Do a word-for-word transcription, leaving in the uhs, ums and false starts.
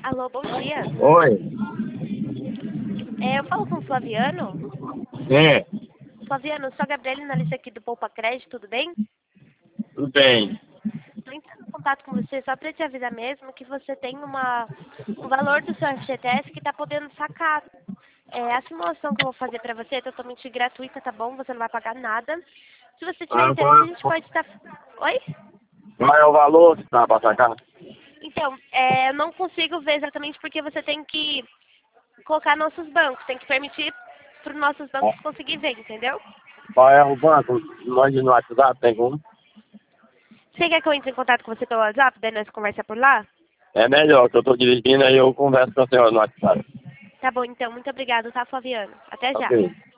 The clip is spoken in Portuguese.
Alô, bom dia. Oi. É, eu falo com o Flaviano. É, Flaviano, eu sou a Gabriela, analista aqui do Poupa Crédito, tudo bem? tudo bem. Estou entrando em contato com você só para te avisar mesmo que você tem uma, um valor do seu F G T S que está podendo sacar. É, a simulação que eu vou fazer para você é totalmente gratuita, tá bom? Você não vai pagar nada. Se você tiver Ah, interesse, a qual, gente pode estar... Oi? qual é o valor que tá pra sacar? Então, é, eu não consigo ver exatamente porque você tem que colocar nossos bancos, tem que permitir para os nossos bancos conseguir ver, entendeu? Qual é o banco? Mande no WhatsApp, tem como? Você quer que eu entre em contato com você pelo WhatsApp, daí nós conversa por lá? É melhor, que eu tô dirigindo aí eu converso com a senhora no WhatsApp. Tá bom, então. Muito obrigada, tá, Flaviano? Até já. Ok.